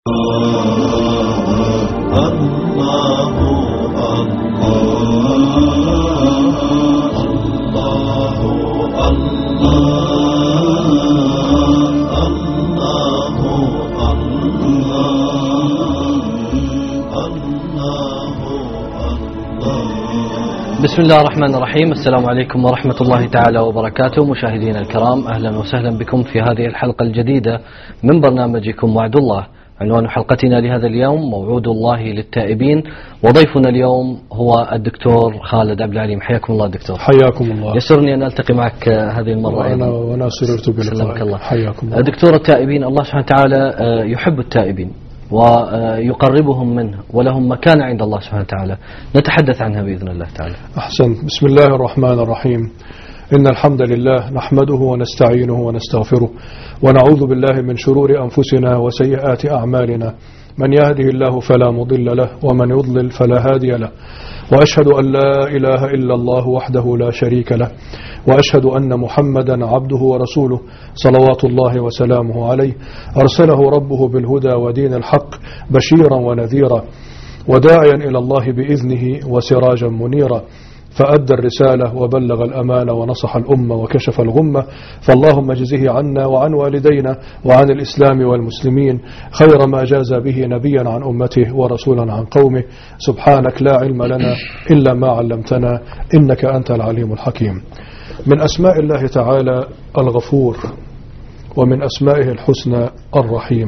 بسم الله الرحمن الرحيم. السلام عليكم ورحمة الله تعالى وبركاته. مشاهدينا الكرام، أهلا وسهلا بكم في هذه الحلقة الجديدة من برنامجكم وعد الله. عنوان حلقتنا لهذا اليوم موعود الله للتائبين، وضيفنا اليوم هو الدكتور خالد عبد العليم. حياكم الله دكتور. حياكم الله. يسرني أن ألتقي معك هذه المرة. وأنا سررت بلقائك. الله. حياكم الله. دكتور، التائبين الله سبحانه وتعالى يحب التائبين ويقربهم منه ولهم مكانة عند الله سبحانه وتعالى، نتحدث عنها بإذن الله تعالى. أحسنت. بسم الله الرحمن الرحيم. إن الحمد لله نحمده ونستعينه ونستغفره ونعوذ بالله من شرور أنفسنا وسيئات أعمالنا، من يهده الله فلا مضل له ومن يضلل فلا هادي له، وأشهد أن لا إله إلا الله وحده لا شريك له، وأشهد أن محمدا عبده ورسوله صلوات الله وسلامه عليه، أرسله ربه بالهدى ودين الحق بشيرا ونذيرا وداعيا إلى الله بإذنه وسراجا منيرا، فأدى الرسالة وبلغ الأمانة ونصح الأمة وكشف الغمة، فاللهم اجزه عنا وعن والدينا وعن الإسلام والمسلمين خير ما جاز به نبيا عن أمته ورسولا عن قومه. سبحانك لا علم لنا إلا ما علمتنا إنك أنت العليم الحكيم. من أسماء الله تعالى الغفور، ومن أسمائه الحسنى الرحيم.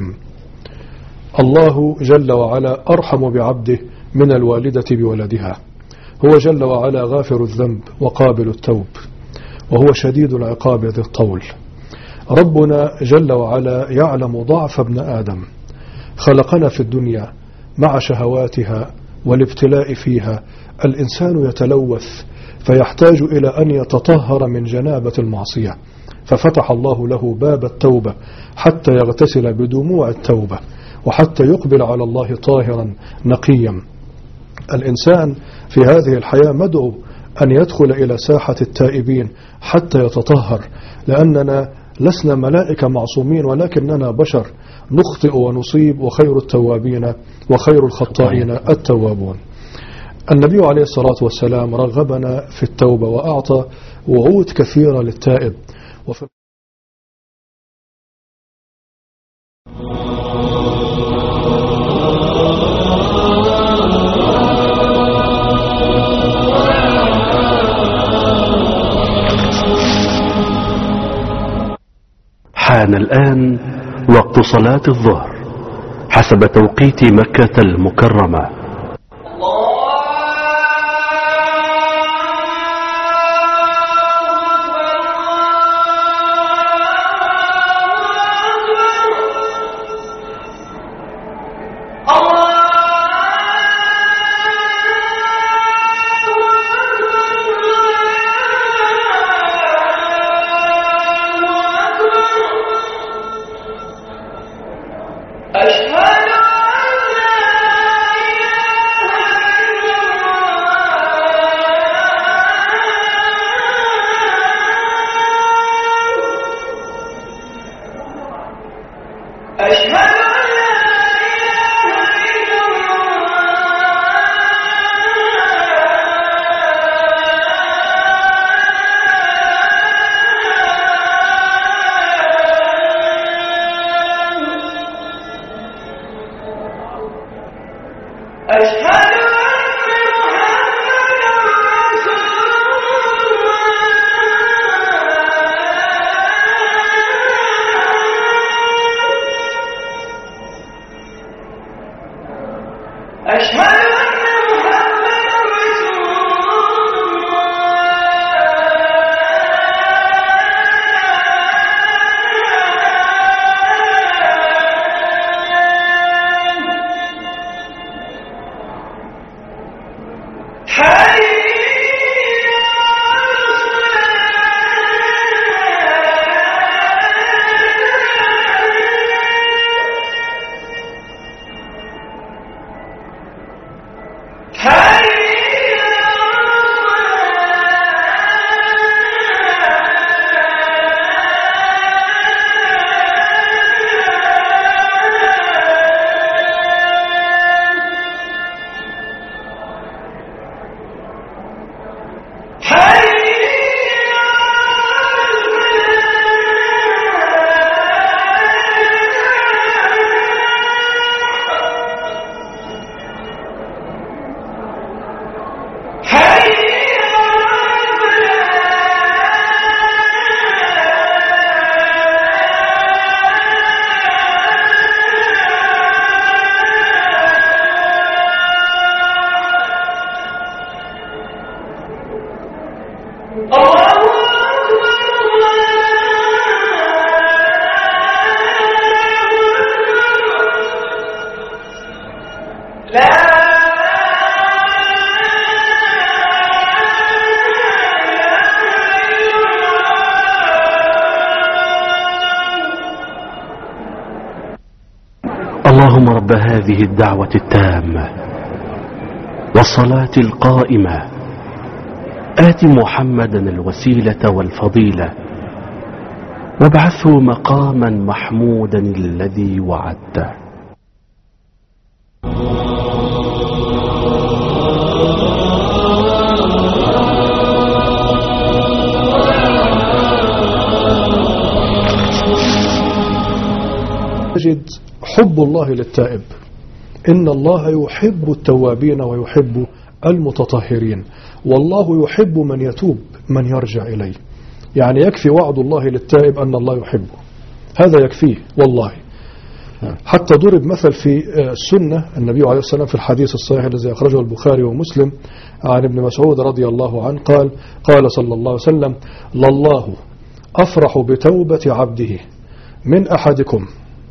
الله جل وعلا أرحم بعبده من الوالدة بولدها، هو جل وعلا غافر الذنب وقابل التوب، وهو شديد العقاب ذي الطول. ربنا جل وعلا يعلم ضعف ابن آدم، خلقنا في الدنيا مع شهواتها والابتلاء فيها. الإنسان يتلوث فيحتاج إلى أن يتطهر من جنابة المعصية، ففتح الله له باب التوبة حتى يغتسل بدموع التوبة وحتى يقبل على الله طاهرا نقيا. الإنسان في هذه الحياة مدعو أن يدخل إلى ساحة التائبين حتى يتطهر، لأننا لسنا ملائكة معصومين، ولكننا بشر نخطئ ونصيب، وخير التوابين وخير الخطائين التوابون. النبي عليه الصلاة والسلام رغبنا في التوبة وأعطى وعود كثيرة للتائب. حان الآن وقت صلاة الظهر حسب توقيت مكة المكرمة. اللهم رب هذه الدعوة التامة والصلاة القائمة آت محمدا الوسيلة والفضيلة وابعثه مقاما محمودا الذي وعدته. تجد حب الله للتائب. إن الله يحب التوابين ويحب المتطهرين، والله يحب من يتوب من يرجع إليه. يعني يكفي وعد الله للتائب أن الله يحبه، هذا يكفيه والله. حتى ضرب مثل في السنة، النبي عليه السلام في الحديث الصحيح الذي أخرجه البخاري ومسلم عن ابن مسعود رضي الله عنه قال صلى الله عليه وسلم: لله أفرح بتوبة عبده من أحدكم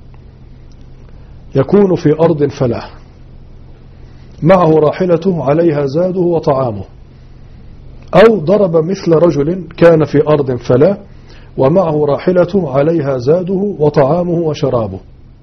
يكون في أرض فلاة معه راحلته عليها زاده وطعامه، أو ضرب مثل رجل كان في أرض فلاة ومعه راحلته عليها زاده وطعامه وشرابه،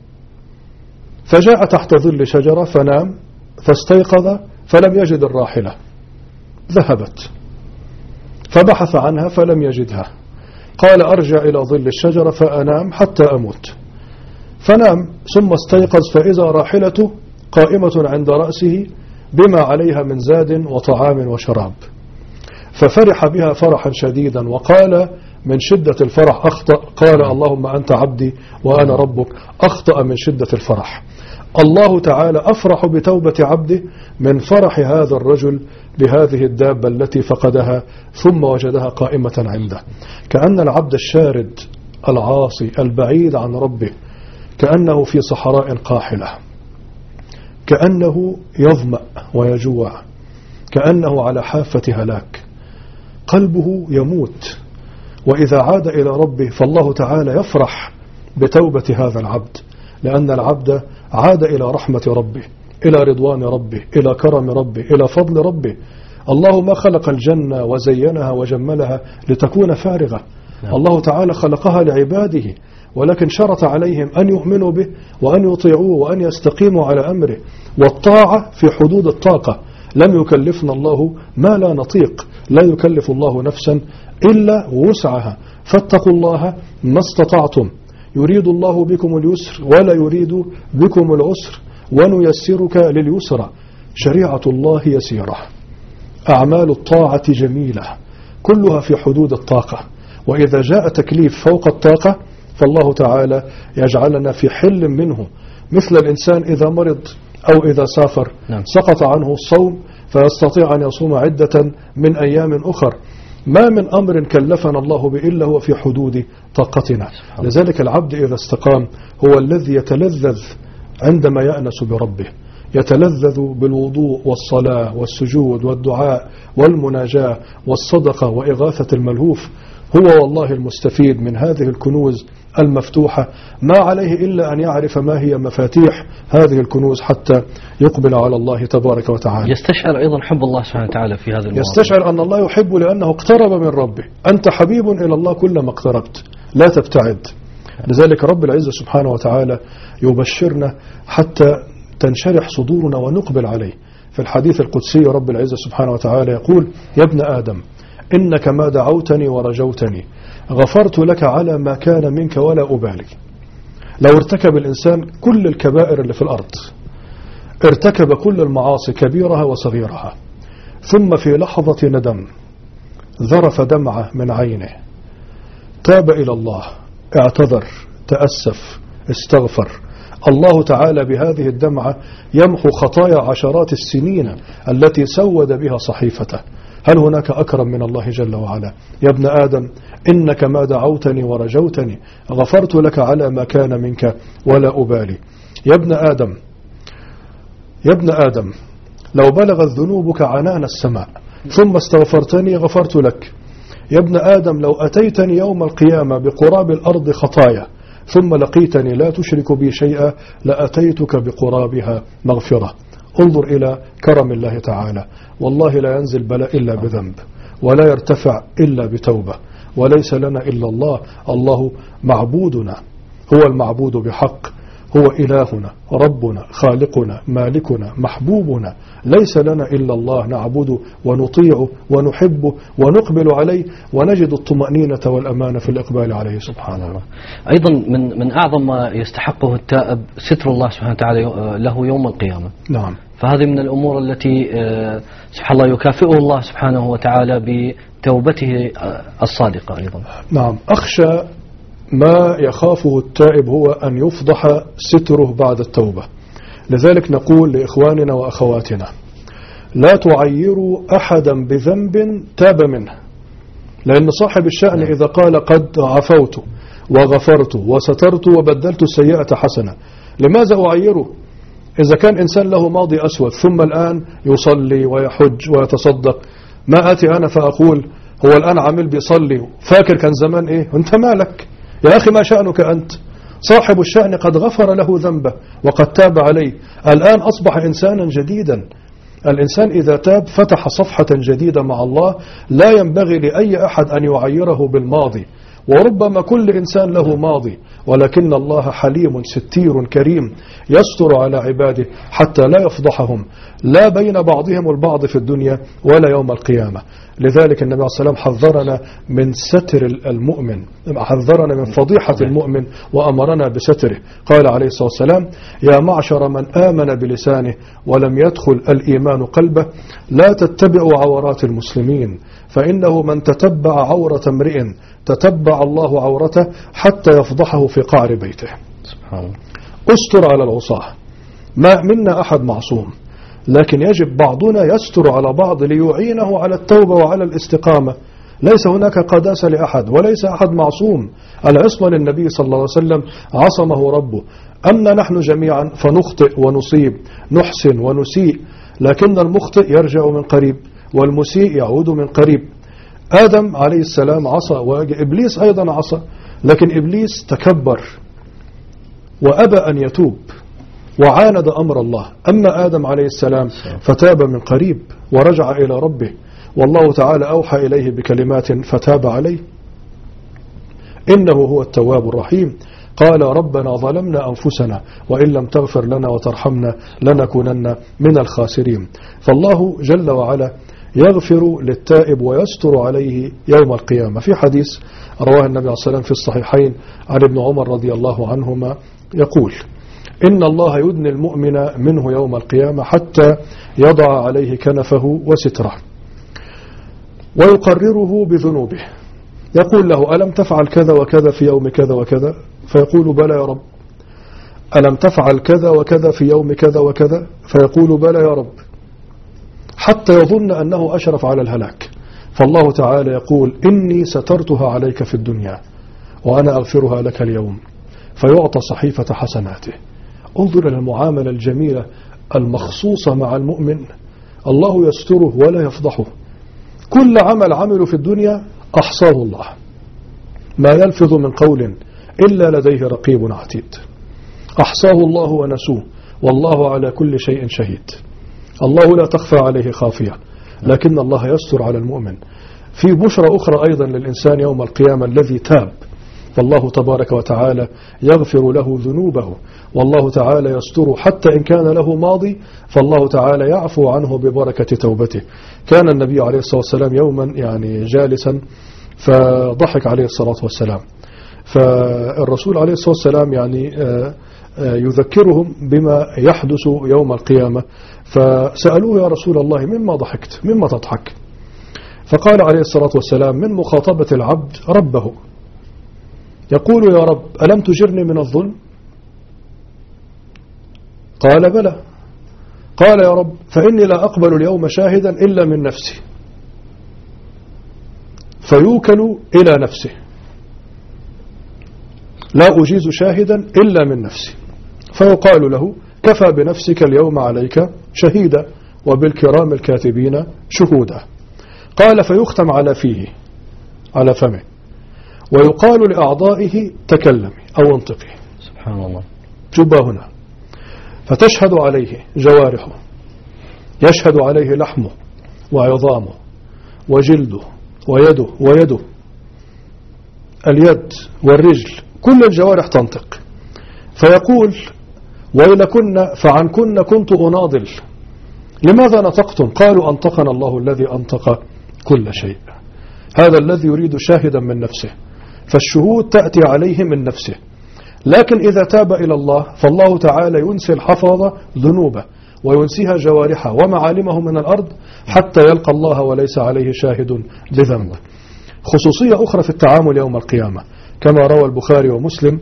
فجاء تحت ظل شجرة فنام فاستيقظ فلم يجد الراحلة، ذهبت فبحث عنها فلم يجدها، قال: أرجع إلى ظل الشجرة فأنام حتى أموت. فنام ثم استيقظ فإذا راحلته قائمة عند رأسه بما عليها من زاد وطعام وشراب، ففرح بها فرحا شديدا وقال من شدة الفرح أخطأ، قال: اللهم أنت عبدي وأنا ربك، أخطأ من شدة الفرح. الله تعالى أفرح بتوبة عبده من فرح هذا الرجل بهذه الدابة التي فقدها ثم وجدها قائمة عنده. كأن العبد الشارد العاصي البعيد عن ربه كأنه في صحراء قاحلة، كأنه يظمأ ويجوع، كأنه على حافة هلاك، قلبه يموت. وإذا عاد إلى ربه فالله تعالى يفرح بتوبة هذا العبد، لأن العبد عاد إلى رحمة ربه، إلى رضوان ربه، إلى كرم ربه، إلى فضل ربه. الله ما خلق الجنة وزينها وجملها لتكون فارغة، الله تعالى خلقها لعباده، ولكن شرط عليهم أن يؤمنوا به وأن يطيعوه وأن يستقيموا على أمره، والطاعة في حدود الطاقة. لم يكلفنا الله ما لا نطيق، لا يكلف الله نفسا إلا وسعها، فاتقوا الله ما استطعتم، يريد الله بكم اليسر ولا يريد بكم العسر ونيسرك لليسرى. شريعة الله يسيرة، أعمال الطاعة جميلة، كلها في حدود الطاقة. وإذا جاء تكليف فوق الطاقة فالله تعالى يجعلنا في حل منه، مثل الإنسان إذا مرض أو إذا سافر سقط عنه الصوم فيستطيع أن يصوم عدة من أيام أخر. ما من أمر كلفنا الله به إلا هو في حدود طاقتنا. لذلك العبد إذا استقام هو الذي يتلذذ عندما يأنس بربه، يتلذذ بالوضوء والصلاة والسجود والدعاء والمناجاة والصدقة وإغاثة الملهوف. هو والله المستفيد من هذه الكنوز المفتوحة، ما عليه إلا أن يعرف ما هي مفاتيح هذه الكنوز حتى يقبل على الله تبارك وتعالى. يستشعر أيضا حب الله سبحانه وتعالى في هذا الموضوع، يستشعر أن الله يحب لأنه اقترب من ربه. أنت حبيب إلى الله كلما اقتربت، لا تبتعد. لذلك رب العزة سبحانه وتعالى يبشرنا حتى تنشرح صدورنا ونقبل عليه. في الحديث القدسي رب العزة سبحانه وتعالى يقول: يا ابن آدم إنك ما دعوتني ورجوتني غفرت لك على ما كان منك ولا أبالي. لو ارتكب الإنسان كل الكبائر اللي في الأرض، ارتكب كل المعاصي كبيرها وصغيرها، ثم في لحظة ندم ذرف دمعة من عينه، تاب إلى الله، اعتذر، تأسف، استغفر، الله تعالى بهذه الدمعة يمحو خطايا عشرات السنين التي سود بها صحيفته. هل هناك أكرم من الله جل وعلا؟ يا ابن آدم إنك ما دعوتني ورجوتني غفرت لك على ما كان منك ولا أبالي. يا ابن آدم لو بلغت ذنوبك عنان السماء ثم استغفرتني غفرت لك. يا ابن آدم لو أتيتني يوم القيامة بقراب الأرض خطايا ثم لقيتني لا تشرك بي شيئا لأتيتك بقرابها مغفرة. انظر إلى كرم الله تعالى، والله لا ينزل بلاء إلا بذنب، ولا يرتفع إلا بتوبة، وليس لنا إلا الله. الله معبودنا، هو المعبود بحق، هو إلهنا ربنا خالقنا مالكنا محبوبنا، ليس لنا إلا الله نعبده ونطيعه ونحبه ونقبل عليه، ونجد الطمأنينة والأمان في الإقبال عليه سبحانه الله. أيضا من أعظم ما يستحقه التائب ستر الله سبحانه وتعالى له يوم القيامة. نعم، فهذه من الأمور التي سبحان الله يكافئه الله سبحانه وتعالى بتوبته الصادقة أيضا. نعم، أخشى ما يخافه التائب هو أن يفضح ستره بعد التوبة. لذلك نقول لإخواننا وأخواتنا لا تعيروا أحدا بذنب تاب منه، لأن صاحب الشأن إذا قال قد عفوت وغفرت وسترت وبدلت السيئة حسنة، لماذا أعيره؟ إذا كان إنسان له ماضي أسود ثم الآن يصلي ويحج ويتصدق، ما آتي أنا فأقول هو الآن عامل بيصلي فاكر كان زمان إيه؟ أنت مالك يا أخي؟ ما شأنك أنت؟ صاحب الشأن قد غفر له ذنبه وقد تاب عليه، الآن أصبح إنسانا جديدا. الإنسان إذا تاب فتح صفحة جديدة مع الله، لا ينبغي لأي أحد أن يعيره بالماضي، وربما كل إنسان له ماضي، ولكن الله حليم ستير كريم يستر على عباده حتى لا يفضحهم لا بين بعضهم البعض في الدنيا ولا يوم القيامة. لذلك النبي عليه الصلاة والسلام حذرنا من ستر المؤمن، حذرنا من فضيحة المؤمن وأمرنا بستره. قال عليه الصلاة والسلام: يا معشر من آمن بلسانه ولم يدخل الإيمان قلبه لا تتبعوا عورات المسلمين، فإنه من تتبع عورة امرئ تتبع الله عورته حتى يفضحه في قعر بيته. سبحان الله. استر على العصاة، ما منا أحد معصوم، لكن يجب بعضنا يستر على بعض ليعينه على التوبة وعلى الاستقامة. ليس هناك قداسة لأحد وليس أحد معصوم، العصمة للنبي صلى الله عليه وسلم عصمه ربه. أما نحن جميعا فنخطئ ونصيب، نحسن ونسيء، لكن المخطئ يرجع من قريب والمسيء يعود من قريب. آدم عليه السلام عصى، وإبليس أيضا عصى، لكن إبليس تكبر وأبى أن يتوب وعاند أمر الله. أما آدم عليه السلام فتاب من قريب ورجع إلى ربه، والله تعالى أوحى إليه بكلمات فتاب عليه، إنه هو التواب الرحيم. قال: ربنا ظلمنا أنفسنا وإن لم تغفر لنا وترحمنا لنكونن من الخاسرين. فالله جل وعلا يغفر للتائب ويستر عليه يوم القيامة. في حديث رواه النبي عليه الصلاة والسلام في الصحيحين عن ابن عمر رضي الله عنهما يقول: إن الله يدني المؤمن منه يوم القيامة حتى يضع عليه كنفه وستره ويقرره بذنوبه، يقول له: ألم تفعل كذا وكذا في يوم كذا وكذا؟ فيقول: بلى يا رب. ألم تفعل كذا وكذا في يوم كذا وكذا؟ فيقول: بلى يا رب، حتى يظن أنه أشرف على الهلاك. فالله تعالى يقول: إني سترتها عليك في الدنيا وأنا أغفرها لك اليوم، فيعطى صحيفة حسناته. انظر إلى المعاملة الجميلة المخصوصة مع المؤمن، الله يستره ولا يفضحه. كل عمل عمله في الدنيا أحصاه الله، ما يلفظ من قول إلا لديه رقيب عتيد. أحصاه الله ونسوه، والله على كل شيء شهيد. الله لا تخفى عليه خافية، لكن الله يستر على المؤمن. في بشرى أخرى أيضا للإنسان يوم القيامة الذي تاب، فالله تبارك وتعالى يغفر له ذنوبه، والله تعالى يستر حتى إن كان له ماضي، فالله تعالى يعفو عنه ببركة توبته. كان النبي عليه الصلاة والسلام يوما جالسا فضحك عليه الصلاة والسلام، فالرسول عليه الصلاة والسلام يذكرهم بما يحدث يوم القيامة، فسألوه: يا رسول الله مما ضحكت؟ مما تضحك؟ فقال عليه الصلاة والسلام: من مخاطبة العبد ربه، يقول: يا رب ألم تجرني من الظلم؟ قال: بلى. قال: يا رب فإني لا أقبل اليوم شاهدا إلا من نفسي، فيوكل إلى نفسه، لا أجيز شاهدا إلا من نفسي، فيقال له: كفى بنفسك اليوم عليك شهيدا وبالكرام الكاتبين شهودا. قال: فيختم على فيه، على فمه، ويقال لأعضائه: تكلمي أو انطقي. سبحان الله. جبا هنا، فتشهد عليه جوارحه يشهد عليه لحمه وعظامه وجلده ويده اليد والرجل، كل الجوارح تنطق، فيقول ويلكن فعنكن كنت أناضل، لماذا نطقتم؟ قالوا أنطقنا الله الذي أنطق كل شيء. هذا الذي يريد شاهدا من نفسه، فالشهود تأتي عليه من نفسه، لكن إذا تاب إلى الله فالله تعالى ينسي الحفظ ذنوبه وينسيها جوارحه ومعالمه من الأرض حتى يلقى الله وليس عليه شاهد لذنبه. خصوصية أخرى في التعامل يوم القيامة كما روى البخاري ومسلم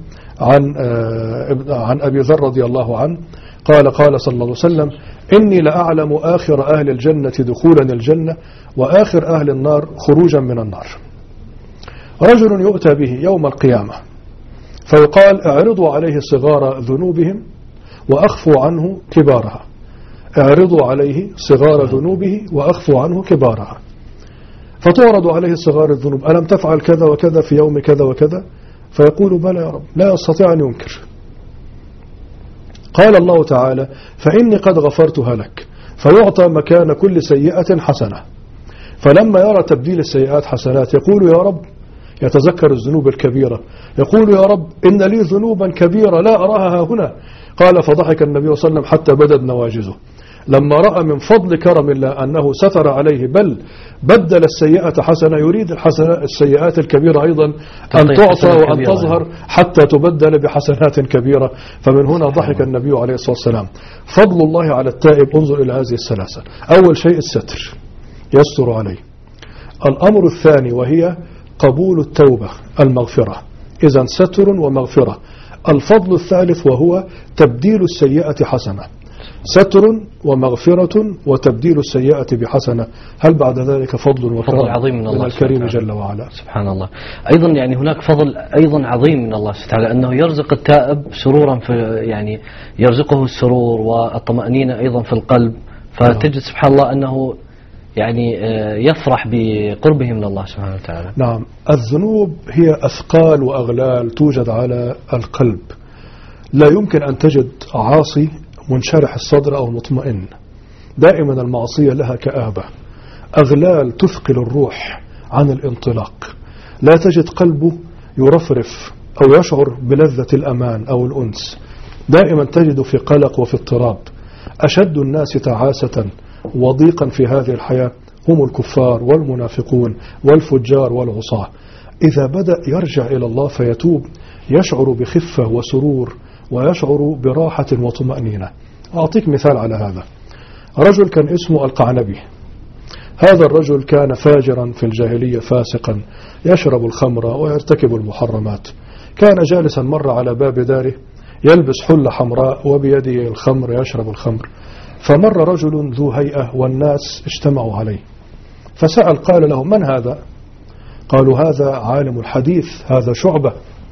عن أبي ذر رضي الله عنه قال صلى الله عليه وسلم: إني لأعلم آخر أهل الجنة دخولا الجنة وآخر أهل النار خروجا من النار. رجل يؤتى به يوم القيامة فيقال: اعرضوا عليه صغار ذنوبهم وأخفوا عنه كبارها. اعرضوا عليه صغار ذنوبه وأخفوا عنه كبارها. فتعرض عليه صغار الذنوب: ألم تفعل كذا وكذا في يوم كذا وكذا؟ فيقول: بلى يا رب. لا يستطيع أن ينكر. قال الله تعالى: فإني قد غفرتها لك. فيعطى مكان كل سيئة حسنة. فلما يرى تبديل السيئات حسنات يقول: يا رب، يتذكر الذنوب الكبيرة، يقول: يا رب إن لي ذنوبا كبيرة لا أراها هنا. قال: فضحك النبي صلى الله عليه وسلم حتى بدت نواجذه لما رأى من فضل كرم الله أنه ستر عليه، بل بدل السيئة حسنة. يريد السيئات الكبيرة أيضا أن تعطى وأن تظهر حتى تبدل بحسنات كبيرة. فمن هنا ضحك النبي عليه الصلاة والسلام. فضل الله على التائب، انظر إلى هذه الثلاثة. أول شيء الستر، يستر عليه. الأمر الثاني وهي قبول التوبة، المغفرة. إذن ستر ومغفرة. الفضل الثالث وهو تبديل السيئة حسنة. ستر ومغفرة وتبديل السيئة بحسنة. هل بعد ذلك فضل وكرم عظيم من الله الكريم جل وعلا؟ سبحان الله. أيضا يعني هناك فضل أيضا عظيم من الله سبحانه وتعالى، أنه يرزق التائب سرورا في، يعني يرزقه السرور والطمأنينة أيضا في القلب. فتجد سبحان الله أنه يعني يفرح بقربه من الله سبحانه وتعالى. نعم. الذنوب هي أثقال وأغلال توجد على القلب. لا يمكن أن تجد عاصي منشرح الصدر أو مطمئن. دائما المعصية لها كآبة، أغلال تثقل الروح عن الانطلاق. لا تجد قلبه يرفرف أو يشعر بلذة الأمان أو الأنس. دائما تجد في قلق وفي اضطراب. أشد الناس تعاسة وضيقا في هذه الحياة هم الكفار والمنافقون والفجار والعصاة. إذا بدأ يرجع إلى الله فيتوب يشعر بخفة وسرور ويشعر براحة وطمأنينة. أعطيك مثال على هذا. رجل كان اسمه القعنبي. هذا الرجل كان فاجرا في الجاهلية، فاسقا، يشرب الخمر ويرتكب المحرمات. كان جالسا مر على باب داره يلبس حلة حمراء وبيده الخمر يشرب الخمر. فمر رجل ذو هيئة والناس اجتمعوا عليه فسأل، قال له: من هذا؟ قالوا: هذا عالم الحديث، هذا شعبة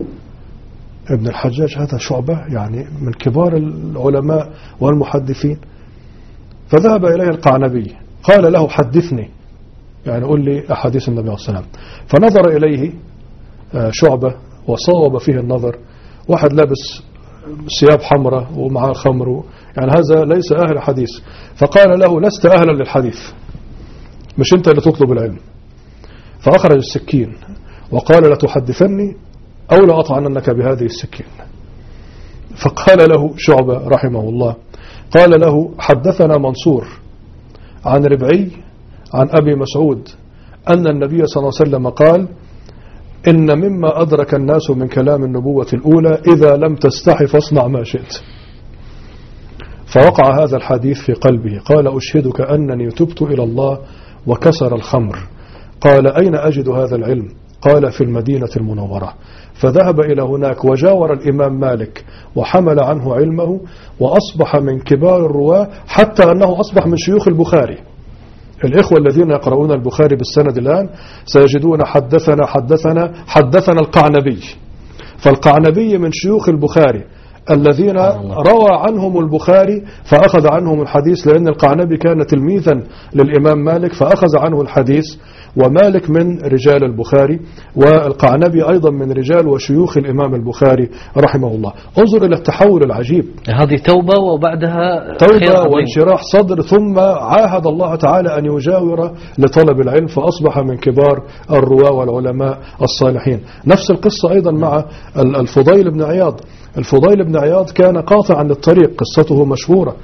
ابن الحجاج، هذا شعبة يعني من كبار العلماء والمحدثين. فذهب إليه القعنبي قال له: حدثني، يعني قل لي أحاديث النبي عليه الصلاة والسلام. فنظر إليه شعبة وصاوب فيه النظر، واحد لابس ثياب حمراء ومعه خمر، يعني هذا ليس أهل حديث. فقال له: لست أهلا للحديث، مش أنت اللي تطلب العلم. فأخرج السكين وقال: لتحدثني أو لأطعننك بهذه السكين. فقال له شعبة رحمه الله، قال له: حدثنا منصور عن ربعي عن أبي مسعود أن النبي صلى الله عليه وسلم قال: إن مما أدرك الناس من كلام النبوة الأولى إذا لم تستحي فاصنع ما شئت. فوقع هذا الحديث في قلبه. قال: أشهدك أنني تبت إلى الله وكسر الخمر. قال: أين أجد هذا العلم؟ قال: في المدينة المنورة. فذهب إلى هناك وجاور الإمام مالك وحمل عنه علمه وأصبح من كبار الرواة، حتى أنه أصبح من شيوخ البخاري. الإخوة الذين يقرؤون البخاري بالسند الآن سيجدون حدثنا القعنبي. فالقعنبي من شيوخ البخاري. الذين روى عنهم البخاري فأخذ عنهم الحديث، لأن القعنبي كان تلميذا للإمام مالك فأخذ عنه الحديث، ومالك من رجال البخاري، والقعنبي أيضا من رجال وشيوخ الإمام البخاري رحمه الله. انظر إلى التحول العجيب. هذه توبة وبعدها توبة وانشراح صدر، ثم عاهد الله تعالى أن يجاور لطلب العلم، فأصبح من كبار الرواة والعلماء الصالحين. نفس القصة أيضا مع الفضيل بن عياض. الفضيل بن عياض كان قاطعا للطريق، قصته مشهورة،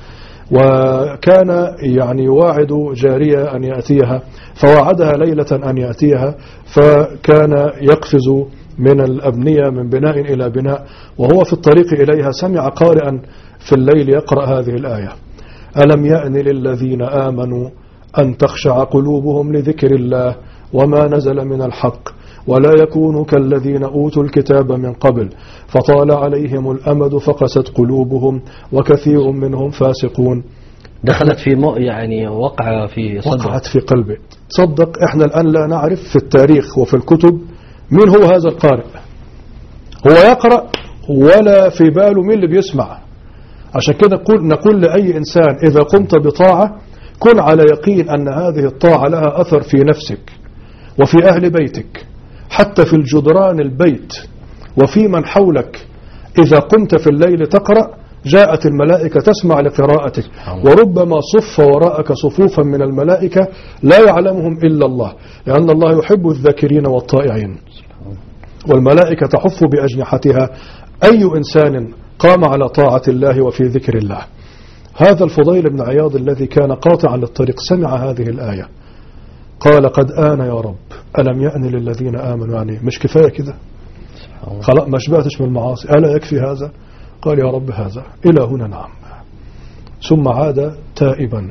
وكان يعني يواعد جارية أن يأتيها، فوعدها ليلة أن يأتيها، فكان يقفز من الأبنية من بناء إلى بناء، وهو في الطريق إليها سمع قارئا في الليل يقرأ هذه الآية: ألم يأن للذين آمنوا أن تخشع قلوبهم لذكر الله وما نزل من الحق ولا يكونوا كالذين أوتوا الكتاب من قبل فطال عليهم الأمد فقست قلوبهم وكثير منهم فاسقون. دخلت في يعني وقعت في قلبه. تصدق احنا الآن لا نعرف في التاريخ وفي الكتب مين هو هذا القارئ. هو يقرأ ولا في باله مين اللي بيسمع. عشان كده نقول لأي إنسان إذا قمت بطاعة كن على يقين أن هذه الطاعة لها أثر في نفسك وفي أهل بيتك، حتى في الجدران البيت وفي من حولك. إذا قمت في الليل تقرأ جاءت الملائكة تسمع لقراءتك، وربما صف وراءك صفوفا من الملائكة لا يعلمهم إلا الله، لأن الله يحب الذاكرين والطائعين، والملائكة تحف بأجنحتها أي إنسان قام على طاعة الله وفي ذكر الله. هذا الفضيل بن عياض الذي كان قاطعا للطريق سمع هذه الآية قال: قد آن يا رب، ألم يأن للذين آمنوا. يعني مش كفاية كده، خلاص ما شبعتش من المعاصي، ألا يكفي هذا؟ قال: يا رب هذا إلى هنا نعم. ثم عاد تائبا.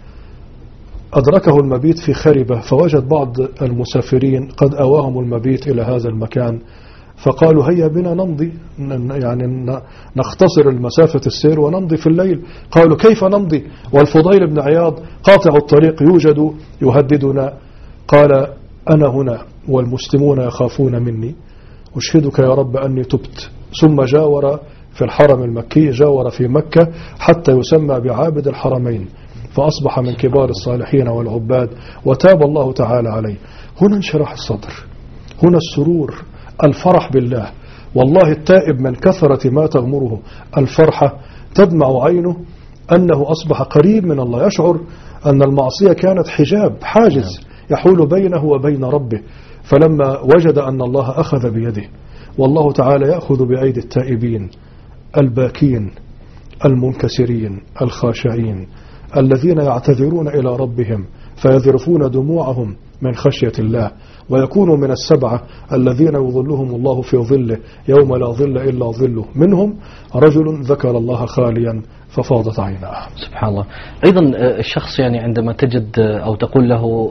أدركه المبيت في خربة، فوجد بعض المسافرين قد أواهم المبيت إلى هذا المكان، فقالوا: هيا بنا نمضي، يعني نختصر المسافة السير ونمضي في الليل. قالوا: كيف نمضي والفضيل بن عياض قاطع الطريق يوجد يهددنا؟ قال: أنا هنا والمسلمون يخافون مني، أشهدك يا رب أني تبت. ثم جاور في الحرم المكي، جاور في مكة حتى يسمى بعابد الحرمين، فأصبح من كبار الصالحين والعباد، وتاب الله تعالى عليه. هنا انشراح الصدر، هنا السرور، الفرح بالله. والله التائب من كثرة ما تغمره الفرحة تدمع عينه أنه أصبح قريب من الله، يشعر أن المعصية كانت حجاب، حاجز يحول بينه وبين ربه، فلما وجد أن الله أخذ بيده. والله تعالى يأخذ بأيدي التائبين الباكين المنكسرين الخاشعين الذين يعتذرون إلى ربهم فيذرفون دموعهم من خشية الله، ويكونوا من السبعة الذين يظلهم الله في ظله يوم لا ظل إلا ظله. منهم رجل ذكر الله خاليا ففاضت عيناه. سبحان الله. أيضا الشخص يعني عندما تجد أو تقول له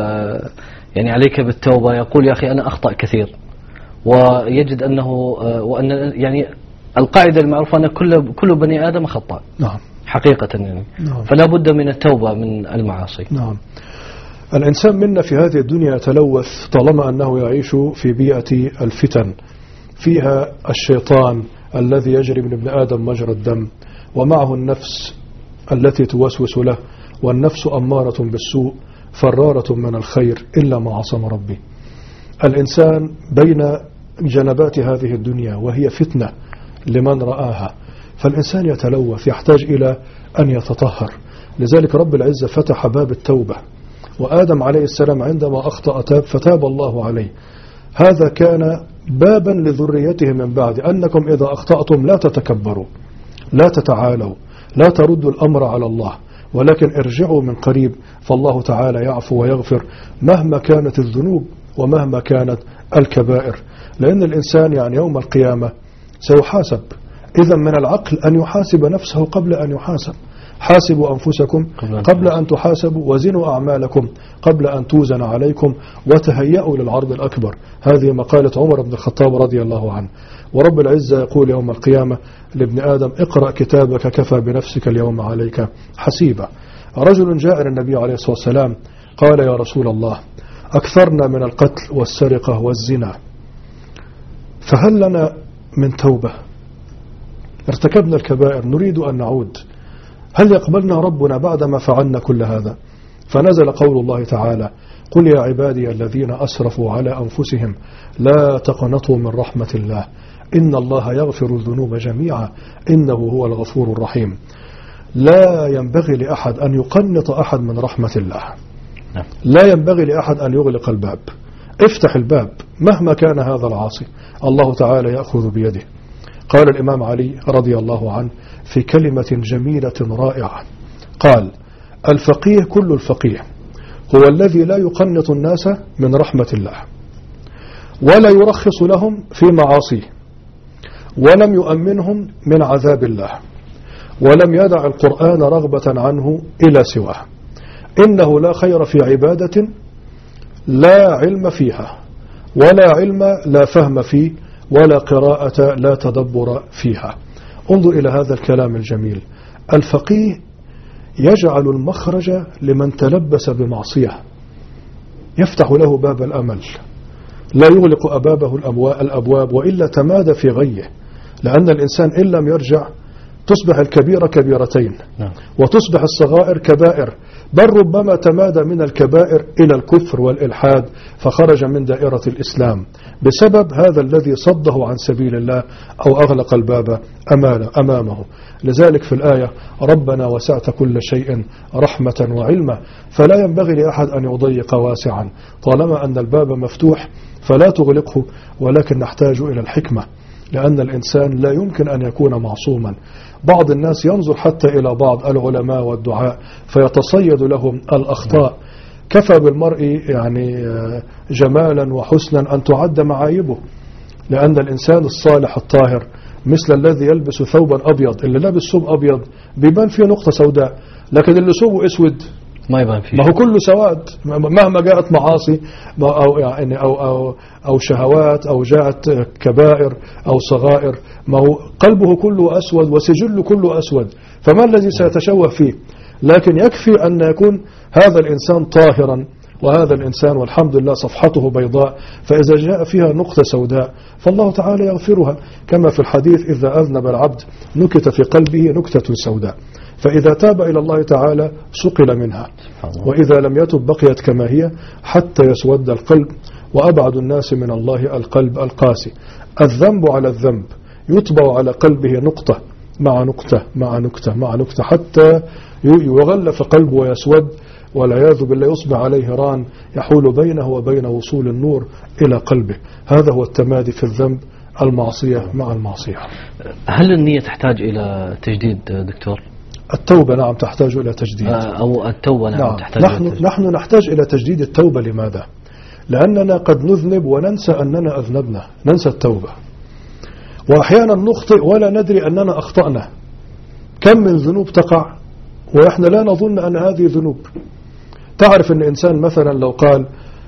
يعني عليك بالتوبة، يقول: يا أخي أنا أخطأ كثير، ويجد أنه وأن يعني القاعدة المعروفة أن كل بني آدم خطأ. نعم. حقيقة يعني. نعم. فلا بد من التوبة من المعاصي. نعم. الإنسان منا في هذه الدنيا يتلوث طالما أنه يعيش في بيئة الفتن، فيها الشيطان الذي يجري من ابن آدم مجرى الدم، ومعه النفس التي توسوس له، والنفس أمارة بالسوء فرارة من الخير إلا ما عصم ربي. الإنسان بين جنبات هذه الدنيا وهي فتنة لمن رآها، فالإنسان يتلوث، يحتاج إلى أن يتطهر. لذلك رب العزة فتح باب التوبة، وآدم عليه السلام عندما أخطأ تاب فتاب الله عليه. هذا كان بابا لذريته من بعد، أنكم إذا أخطأتم لا تتكبروا، لا تتعالوا، لا تردوا الأمر على الله، ولكن ارجعوا من قريب، فالله تعالى يعفو ويغفر مهما كانت الذنوب ومهما كانت الكبائر. لأن الإنسان يعني يوم القيامة سيحاسب، إذا من العقل أن يحاسب نفسه قبل أن يحاسب. حاسبوا أنفسكم قبل أن تحاسبوا، وزنوا أعمالكم قبل أن توزن عليكم، وتهيئوا للعرض الأكبر. هذه مقالة عمر بن الخطاب رضي الله عنه. ورب العزة يقول يوم القيامة لابن آدم: اقرأ كتابك كفى بنفسك اليوم عليك حسيبا. رجل جاء إلى النبي عليه الصلاة والسلام قال: يا رسول الله، أكثرنا من القتل والسرقة والزنا، فهل لنا من توبة؟ ارتكبنا الكبائر نريد أن نعود، هل يقبلنا ربنا بعدما فعلنا كل هذا؟ فنزل قول الله تعالى: قل يا عبادي الذين أسرفوا على أنفسهم لا تقنطوا من رحمة الله إن الله يغفر الذنوب جميعا إنه هو الغفور الرحيم. لا ينبغي لأحد أن يقنط أحد من رحمة الله، لا ينبغي لأحد أن يغلق الباب. افتح الباب مهما كان هذا العاصي، الله تعالى يأخذ بيده. قال الإمام علي رضي الله عنه في كلمة جميلة رائعة، قال: الفقيه كل الفقيه هو الذي لا يقنط الناس من رحمة الله ولا يرخص لهم في معاصيه ولم يؤمنهم من عذاب الله ولم يدع القرآن رغبة عنه إلى سواه، إنه لا خير في عبادة لا علم فيها ولا علم لا فهم فيه ولا قراءة لا تدبر فيها. انظر إلى هذا الكلام الجميل. الفقيه يجعل المخرج لمن تلبس بمعصية، يفتح له باب الأمل، لا يغلق أبابه الأبواب وإلا تمادى في غيه، لأن الإنسان إن لم يرجع تصبح الكبيرة كبيرتين وتصبح الصغائر كبائر، بل ربما تمادى من الكبائر إلى الكفر والإلحاد فخرج من دائرة الإسلام بسبب هذا الذي صده عن سبيل الله أو أغلق الباب أمامه. لذلك في الآية: ربنا وسعت كل شيء رحمة وعلما، فلا ينبغي لأحد أن يضيق واسعا، طالما أن الباب مفتوح فلا تغلقه، ولكن نحتاج إلى الحكمة، لأن الإنسان لا يمكن أن يكون معصوما. بعض الناس ينظر حتى إلى بعض العلماء والدعاء فيتصيد لهم الأخطاء. كفى بالمرء يعني جمالا وحسنا أن تعد معايبه، لأن الإنسان الصالح الطاهر مثل الذي يلبس ثوبا أبيض، اللي لابس ثوب أبيض بيبان فيه نقطة سوداء، لكن اللي ثوبه أسود ما يبان فيه، ما هو كله سواد، مهما جاءت معاصي أو يعني أو شهوات أو جاءت كبائر أو صغائر، ما هو قلبه كله أسود وسجله كله أسود، فما الذي سيتشوه فيه؟ لكن يكفي أن يكون هذا الإنسان طاهرا، وهذا الإنسان والحمد لله صفحته بيضاء، فإذا جاء فيها نقطة سوداء فالله تعالى يغفرها، كما في الحديث: إذا أذنب العبد نكت في قلبه نكتة سوداء، فإذا تاب إلى الله تعالى سقل منها، وإذا لم يتب بقيت كما هي حتى يسود القلب. وأبعد الناس من الله القلب القاسي. الذنب على الذنب يطبع على قلبه نقطة مع نقطة مع نقطة مع نقطة حتى يغلف قلبه ويسود، والعياذ بالله يصبح عليه ران يحول بينه وبين وصول النور إلى قلبه. هذا هو التمادي في الذنب، المعصية مع المعصية. هل النية تحتاج إلى تجديد دكتور؟ التوبة نعم تحتاج إلى تجديد، أو التوبة نعم تحتاج إلى تجديد. نحن نحتاج إلى تجديد التوبة. لماذا؟ لأننا قد نذنب وننسى أننا أذنبنا، ننسى التوبة، وأحيانا نخطئ ولا ندري أننا أخطأنا. كم من ذنوب تقع وإحنا لا نظن أن هذه ذنوب. تعرف أن إنسان مثلا لو قال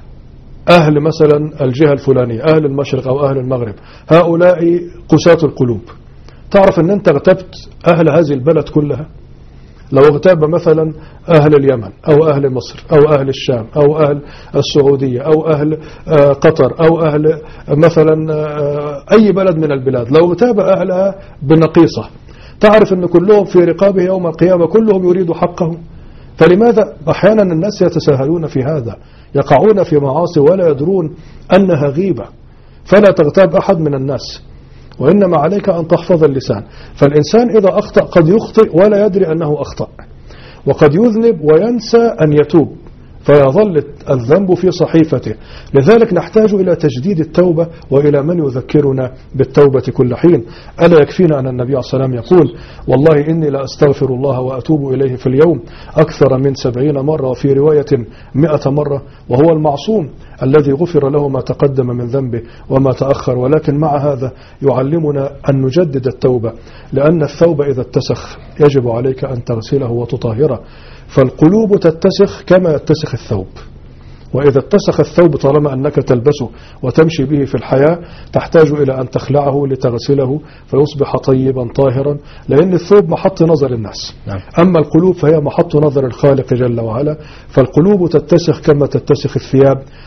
أهل مثلا الجهة الفلانية، أهل المشرق أو أهل المغرب، هؤلاء قساة القلوب، تعرف أن أنت اغتبت أهل هذه البلد كلها. لو اغتاب مثلا أهل اليمن أو أهل مصر أو أهل الشام أو أهل السعودية أو أهل قطر أو أهل مثلا أي بلد من البلاد، لو اغتاب أهلها بنقيصة، تعرف أن كلهم في رقابه يوم القيامة، كلهم يريدوا حقه. فلماذا أحيانا الناس يتساهلون في هذا، يقعون في معاصي ولا يدرون أنها غيبة؟ فلا تغتاب أحد من الناس، وإنما عليك أن تحفظ اللسان. فالإنسان إذا أخطأ قد يخطئ ولا يدري أنه أخطأ، وقد يذنب وينسى أن يتوب، فيظل الذنب في صحيفته. لذلك نحتاج إلى تجديد التوبة وإلى من يذكرنا بالتوبة كل حين. ألا يكفينا أن النبي عليه الصلاة والسلام يقول: والله إني لا أستغفر الله وأتوب إليه في اليوم أكثر من 70 مرة، وفي رواية 100 مرة، وهو المعصوم الذي غفر له ما تقدم من ذنبه وما تأخر. ولكن مع هذا يعلمنا أن نجدد التوبة، لأن الثوب إذا اتسخ يجب عليك أن تغسله وتطهره، فالقلوب تتسخ كما يتسخ الثوب، وإذا اتسخ الثوب طالما أنك تلبسه وتمشي به في الحياة تحتاج إلى أن تخلعه لتغسله فيصبح طيبا طاهرا، لأن الثوب محط نظر الناس، أما القلوب فهي محط نظر الخالق جل وعلا. فالقلوب تتسخ كما تتسخ الثياب،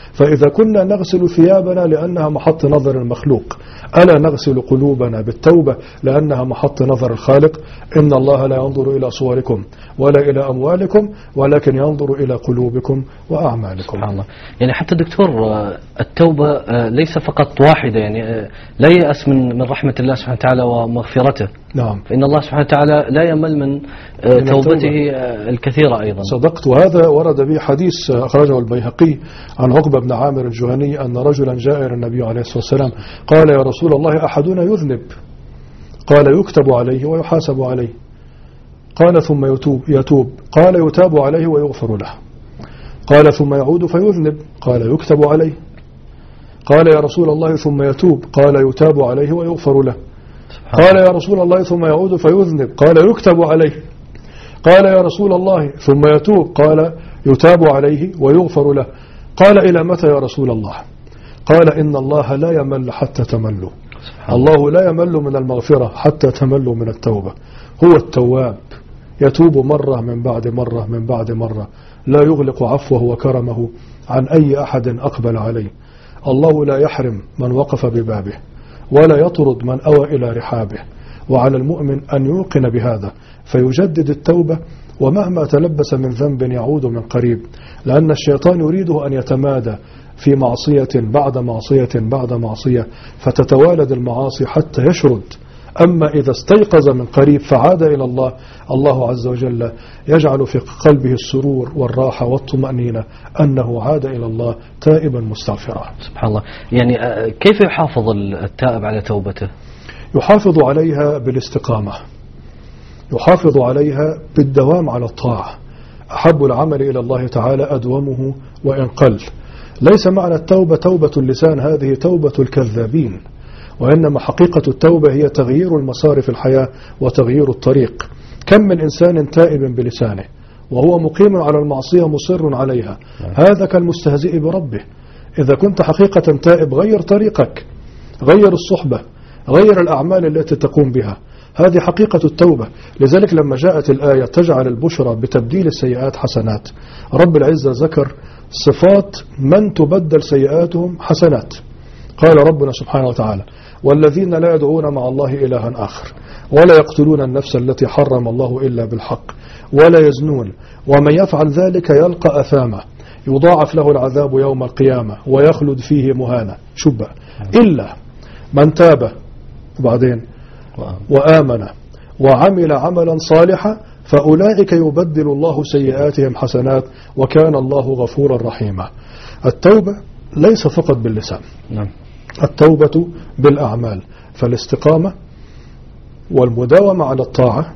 فإذا كنا نغسل ثيابنا لأنها محط نظر المخلوق، ألا نغسل قلوبنا بالتوبة لأنها محط نظر الخالق؟ إن الله لا ينظر إلى صوركم ولا إلى أموالكم ولكن ينظر إلى قلوبكم وأعمالكم. سبحان الله. يعني حتى دكتور التوبة ليس فقط واحدة، يعني لا يأس من رحمة الله سبحانه وتعالى ومغفرته. نعم. فإن الله سبحانه وتعالى لا يمل من توبته الكثيرة أيضا. صدقت. وهذا ورد به حديث أخرجه البيهقي عن عقبة بن عامر الجهني أن رجلا جاء إلى النبي عليه الصلاة والسلام قال: يا رسول الله أحدنا يذنب؟ قال: يكتب عليه ويحاسب عليه. قال: ثم يتوب؟ قال: يتاب عليه ويغفر له. قال: ثم يعود فيذنب؟ قال: يكتب عليه. قال: يا رسول الله ثم يتوب؟ قال: يتاب عليه ويغفر له. قال: يا رسول الله ثم يعود فيذنب؟ قال: يكتب عليه. قال: يا رسول الله ثم يتوب؟ قال: يتاب عليه ويغفر له. قال: إلى متى يا رسول الله؟ قال: إن الله لا يمل حتى تملوا. الله لا يمل من المغفرة حتى تملوا من التوبة. هو التواب، يتوب مرة من بعد مرة من بعد مرة، لا يغلق عفوه وكرمه عن أي أحد أقبل عليه. الله لا يحرم من وقف ببابه ولا يطرد من أوى إلى رحابه، وعلى المؤمن أن يوقن بهذا فيجدد التوبة، ومهما تلبس من ذنب يعود من قريب، لأن الشيطان يريده أن يتمادى في معصية بعد معصية بعد معصية فتتوالد المعاصي حتى يشرد. أما إذا استيقظ من قريب فعاد إلى الله، الله عز وجل يجعل في قلبه السرور والراحة والطمأنينة أنه عاد إلى الله تائبا مستغفرا. سبحان الله. يعني كيف يحافظ التائب على توبته؟ يحافظ عليها بالاستقامة، يحافظ عليها بالدوام على الطاعة. أحب العمل إلى الله تعالى أدومه وإن قل. ليس معنى التوبة توبة اللسان، هذه توبة الكذابين، وإنما حقيقة التوبة هي تغيير المسار في الحياة وتغيير الطريق. كم من إنسان تائب بلسانه وهو مقيم على المعصية مصر عليها، هذا كالمستهزئ بربه. إذا كنت حقيقة تائب غير طريقك، غير الصحبة، غير الأعمال التي تقوم بها، هذه حقيقة التوبة. لذلك لما جاءت الآية تجعل البشرى بتبديل السيئات حسنات، رب العزة ذكر صفات من تبدل سيئاتهم حسنات. قال ربنا سبحانه وتعالى: والذين لا يدعون مع الله إلها آخر ولا يقتلون النفس التي حرم الله إلا بالحق ولا يزنون ومن يفعل ذلك يلقى أثاما يضاعف له العذاب يوم القيامة ويخلد فيه مهانا. شبه إلا من تاب وبعدين وآمن وعمل عملا صالحا فأولئك يبدل الله سيئاتهم حسنات وكان الله غفورا رحيما. التوبة ليس فقط باللسان، التوبة بالأعمال، فالاستقامة والمداومة على الطاعة،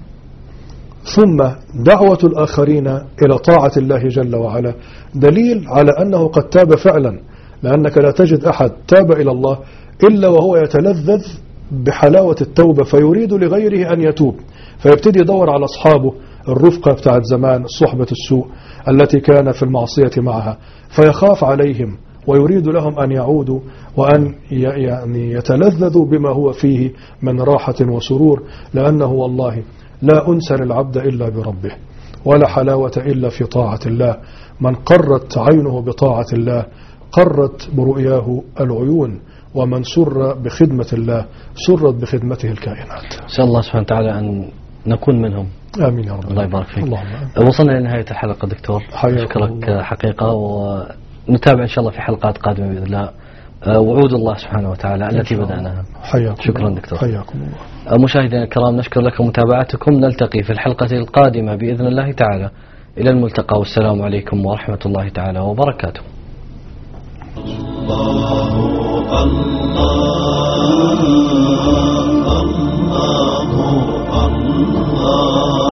ثم دعوة الآخرين إلى طاعة الله جل وعلا دليل على أنه قد تاب فعلا، لأنك لا تجد أحد تاب إلى الله إلا وهو يتلذذ بحلاوة التوبة فيريد لغيره أن يتوب، فيبتدي يدور على أصحابه، الرفقة بتاعت زمان، صحبة السوء التي كان في المعصية معها، فيخاف عليهم ويريد لهم أن يعودوا وأن يعني يتلذذوا بما هو فيه من راحة وسرور، لأنه والله لا أنس للعبد إلا بربه ولا حلاوة إلا في طاعة الله. من قرت عينه بطاعة الله قرت برؤياه العيون، ومن سر بخدمة الله سرت بخدمته الكائنات. نسأل الله سبحانه وتعالى أن نكون منهم. آمين يا رب. الله يبارك فيك. وصلنا لنهاية الحلقة دكتور، أشكرك حقيقة، ونتابع إن شاء الله في حلقات قادمة بإذن الله وعود الله سبحانه وتعالى التي بدأناها. شكرا دكتور. حياكم الله. مشاهدينا الكرام، نشكر لكم متابعتكم، نلتقي في الحلقة القادمة بإذن الله تعالى. إلى الملتقى، والسلام عليكم ورحمة الله تعالى وبركاته. الله